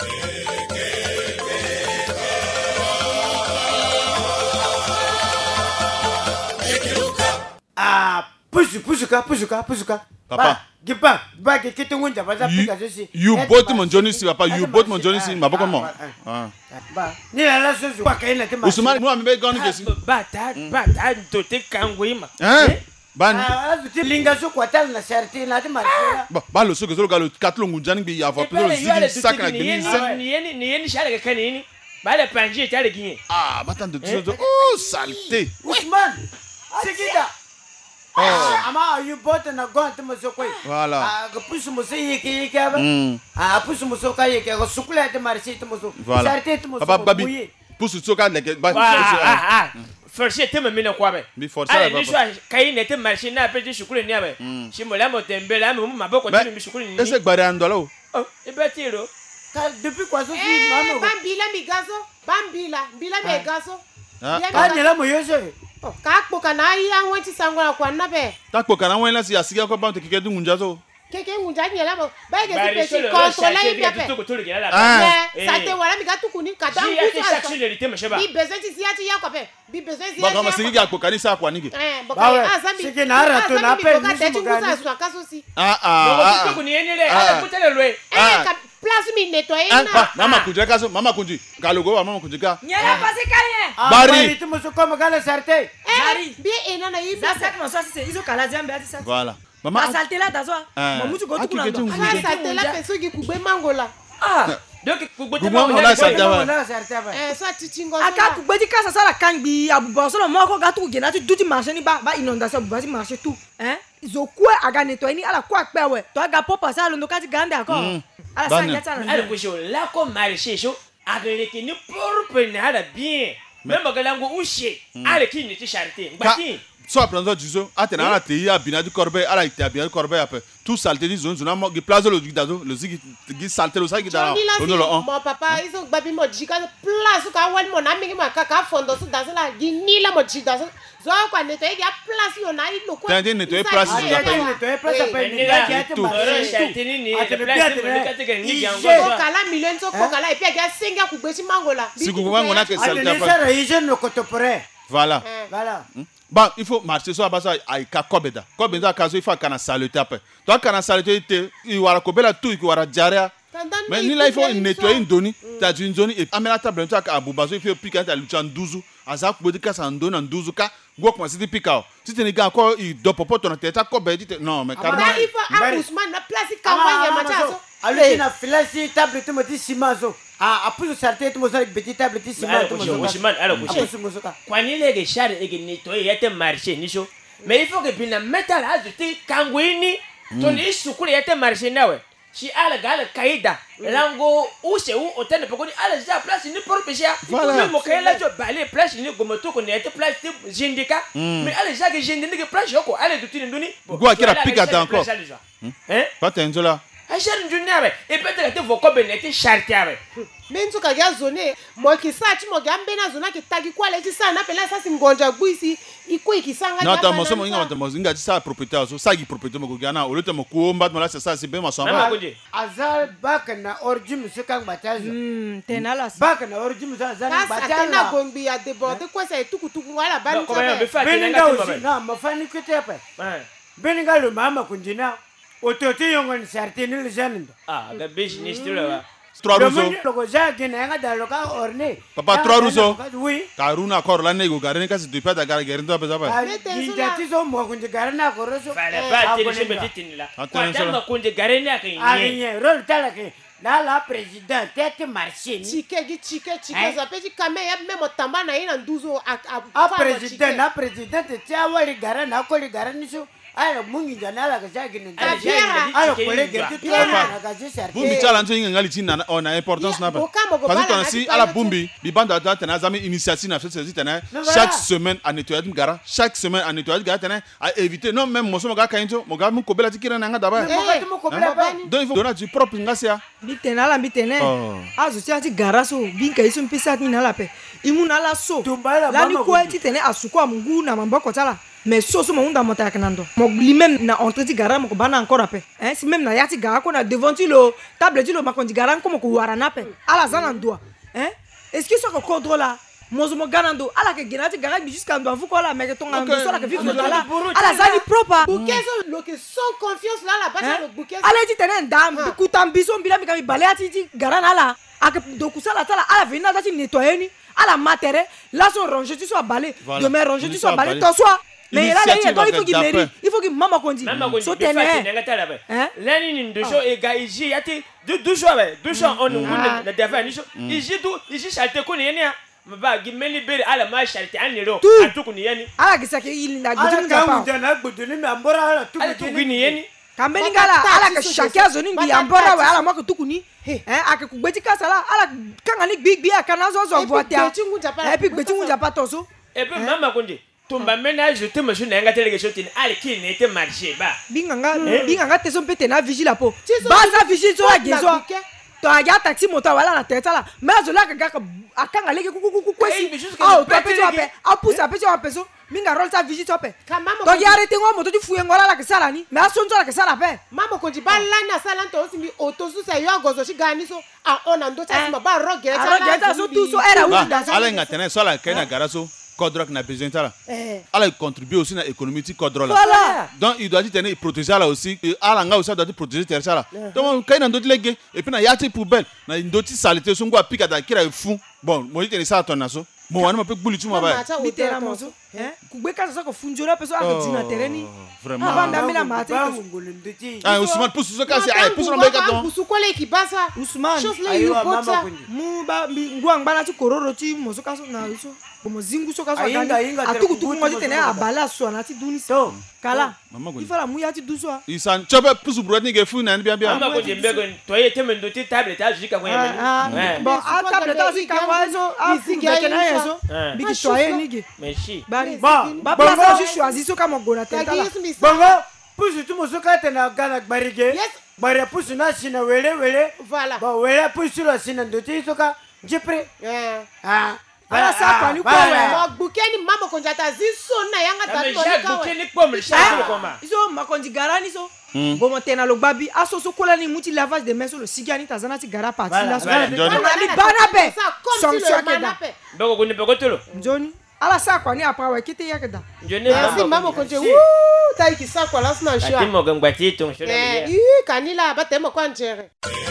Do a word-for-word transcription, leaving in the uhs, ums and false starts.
Ah, push, push, push, push, Papa. Gipa, ba ke kete ngunja ba za pika zosi. You bought mon Johnny si papa, you bought mon Johnny si maboko mo. Ah. Ba, ni la la soso kwa kaina te ma. Usman mo ambe goni kesi. Ba ta, ba ta to te kangwima. Hein? Ban. Ah, tu linga so kwa tal na sharti na te marshera. Ba, ba lo so ke zo galo katlo ngunjani bi ya va plus zigi sac na gini sen. Ni yeni ni yeni shale ka kanini. Ba le panji te ale gini. Ah, batan de zo. Oh, saleté. Usman. Sikida. Oh, ama you bought na go te mo so koi. Voilà. Ah, ga pusu mo se yeke yeke ba. Ah, pusu mo so ka yeke ga sukula te marché te mo so. Sharti te mo so. Papa babi. Pusu so ka leke ba. Ah ah. Forse te me mina kwa be. Mi forse ba. Ni so kai ne te marché na pe te sukula ni abe. Shi mo la mo tembe la mo maboko te mi sukula ni. Ese gbare andola o. Oh, e be tiro. Ka depuis quoi so fi mama. Bambila migazo, bambila, bila migazo. Ah, ni la mo yose. Kakpo kana iya wanti sangwa kwa nabe. Takpo kana wena si asiga ko ba te kike du ngunja so. Keke ngunja ni la mo. Ba ke si pesi contrôler ibi ape. Ah. Ça te wala mi gatu kuni kata nguzo. Bi besoin ti si ati ya kwa pe. Bi besoin si. Ba kama sigi akpo kanisa kwa nige. Eh, boka azami. Sigi na ara to na pe ni mo gani. Ah ah. Ngo kuni yenile ala kutele lwe. Eh, place mi nettoyer na. Mama kunja kaso, mama kunji. Galogo wa mama kunji ka. Nyela pasi kanye. Bari. Tu mo so comme gala sarte. Bari. Bi ena na ibi. Ça c'est comme ça c'est iso kala jambe ati ça. Voilà. Mama. Asalte la dazo. Mamutu go tukuna ndo. Asalte la peso gi kugbe mangola. Ah. Donc kugbe te mangola sarte ba. Eh, so tichingo. Aka kugbe di kasa sala kangbi abuba so mo ko gatu gena ti duti marché ni ba ba inondation abuba ti marché tout. Hein? Zo kwa aga nettoyer ni ala kwa pe we. To aga pop passer lo ndokati gande akọ. Ala sa ngata na. Ala ko show la ko marché show agere ke ni propre na ala bien. Même galango uche. Ala ki ni ti charité. Ngati. So apprendre du zo atena ala te ya binadu korbe ala ite binadu korbe ape tout saleté di zone zona mo gi place lo gidazo lo zigi gi saleté lo sagi da ono lo mon papa iso babi mo jika place ka wal mo na mingi ma ka ka fondo su dazo la gi ni la mo jida zo zo kwa nettoyer ya place yo na ilo kwa tande nettoyer place zo da pe nettoyer place ape ni la ki ate marché charité ni ni ate place mo ka te ke ni jango ko kala million so ko kala e pe ga senga ku gbesi mangola si ku mangola ke saleté ape ni sara hygiène no kotopore voilà voilà. Bon, il faut marcher sur la base à Kobeda. Kobeda, il faut qu'on a saleté après. Donc, quand on a saleté, il y aura Kobela tout, il y aura Diarra. Mais ni là, il faut nettoyer une zone. Tu as une zone et amener la table à Boubazo, il faut piquer à Luchan douze. À ça, pour dire que ça en donne en douze cas. Go comme si tu piques. Si tu n'es pas encore, il doit pas ton tête à Kobeda. Non, mais carrément. Il faut un Ousmane, la place, campagne, machazo. Alors, il a filé table, tu me dis Simazo. Ah, après ça te mo sa petit table ti ciment to mo Ousmane alors Ousmane kwa ni lege share ege nettoyer yete marché ni so mais il faut que bina metal azute kangwini to ni sukule yete marché nawe si ala gala kaida lango use u hôtel pekoni ala ja place ni pour pécher mais mo kayela jo balé place ni gomo to ko ni yete place jindika mais ala ja ke jindika place ko ala do tini nduni go akira pique encore hein pas tenzola Achar njuniabe et peut-être que vos cobénetés chartiabe. Mais tu as zoné, moi qui ça, tu m'as gambé na zona qui tagi quoi les ça na pela ça singonja buisi, iko ikisanga. Non, ta moso mo inga ta moso inga ça propriétaire so ça qui propriétaire mo gana au lieu de mo kuomba mo là c'est ça c'est bien ma samba. Azal bak na orjim se kang batazo. Hmm, tenala. Bak na orjim za za batazo. Tena gombi ya déborder quoi ça tout tout wala ban. Beninga aussi na mafani kitepe. Beninga le mama kunjina. Ototo yongon certain le jeune. Ah, ga business tu là. Trois rousseaux. Le gars qui n'a pas de local orné. Papa trois rousseaux. Oui. Karuna kor la nego garene kasi tu pas da gar garin to pesa pa. Ni dati so mo kunje garena koroso. Fala ba ti se betitin la. Kwa ma kunje garena kan yi. Aye, rol tala ke. La la président tête marché ni. Chike gi chike chike za peti kame ya même tamba na ina nduzo a a président na président te tia wali garena ko li gareni so. Ay mungi janala ka jagi ni. Ay collègue tu na ka jisar. Bumbi chala nzo inga ngali tina on a importance na ba. Parce que si ala bumbi bi banda da tena zami initiative na fait tena chaque semaine à nettoyer gara chaque semaine à nettoyer gara tena à éviter non même mo so mo ga kainto mo ga mu kobela tikira na nga daba. Donc il faut donner du propre ngasia. Bi tena la bi tena. Azu tia ti gara so bi ka iso mpisa ni na la pe. Imu na la so. La ni ko ti tena asuko amungu na mamboko tala. mais soso mo unda mota kanando mo lui-même na entrée ti gara mo ko bana encore après hein si même na yati gara ko na devant ti lo table ti lo makondi gara ko mo ko warana pe ala zana ndwa hein est-ce que ça ko contrôle là mozo mo ganando ala ke genati gara jusqu'à ndo avu ko la mais ton ando so la ke vivre là ala zani propre bouquet so lo que sans confiance là la base le bouquet ala ti tenen dam kutambiso mbila mi ka mi balé ati ti gara na la ak do kusala tala ala vina dati nettoyer ni ala matériel là son ranger tu sois balé demain ranger tu sois balé toi sois mais là il faut qu'il mérite il faut que maman kondi so tene hein lani ni ndosho e ga iji ati du du show be du show on ngune na defa ni show iji du iji chalte ko ni ya maba gimeli bere ala ma chalte aniro atuku ni yani ala kisake il na gudu nga pa ala na gudu ni ambora ala tuku ni yani kambeni ngala ala ka chacun zoni bi ambora wa ala mako tuku ni hein ake kubeti kasala ala kanga ni big big akana zo zo voiture et puis beti ngunja pa toso et puis mama kondi tumba ménage te monsieur na ngata lege shotini ali ki ne te marché ba binganga binganga te so pete na vigile po ba sa vigile so la gezo to aga taxi moto wala na tete la mais zo la ka akanga lege ku ku ku kwesi ah to pe so pe a pousse a pe so pe so minga rol sa vigile so pe to ya arrêter ngo moto ti fuye ngola la ka sala ni mais so nzo la ka sala pe mama ko di ba la na sala to si mi auto su sa yo gozo shi gani so a ona ndo ta ma ba rogere ta rogere so tu so era wu da ala ngatene so la kena garaso Codroc n'a besoin de ça là. Elle contribue aussi à l'économie de Codroc là. Voilà. Donc il doit dire protéger là aussi. Alanga aussi doit protéger terre ça là. Donc quand il y a d'autres légués et puis na yati poubelle, na d'autres saletés sont quoi pique da kira fou. Bon, moi il ça ton naso. Bon, on m'a pas bouli tu m'as pas. Bitera mozo. Hein? Kubeka ça ko funjora peso a dina tereni. Vraiment. Avant d'amener la mate. Ah Ousmane pousse ce cas c'est ai pousse on beka don. Pousse quoi les qui passe Ousmane. Chose là il porte ça. Mu ba ngwa ngba na ti kororo ti mozo kaso na iso. Como zingu soka so ganda atuku tuku mo tene abala so na ti duni so kala ifala mu ya ti duso isan chope pusu brodi nge fu na bien bien mama ko jembe ko to ye teme ndo ti table ta jika ko yeme bon a table ta si ka wa so a si ke na yeso biki to ye nige merci bari bon ba place je choisi so ka mo gona teta la bongo pusu tu mo so ka tena gana barige bari pusu na sina wele wele voilà bon wele pusu la sina ndo ti so ka jipre ah ala sa kwa ni kwa wa bukeni mama konjata ziso na yanga ta to ka bukeni kwa mshaka koma iso makonji garani so bo montena lo babi aso so kola ni muti lavage de mains so lo sigani tazana ti gara parti la so ni bana be som shakeda bego kuni bego tolo njoni ala sa kwa ni apa wa kite yakeda njoni mama mama konje wu tai ki sa kwa la sna sha ati mo gangwati ton shona eh kanila ba temo kwa njere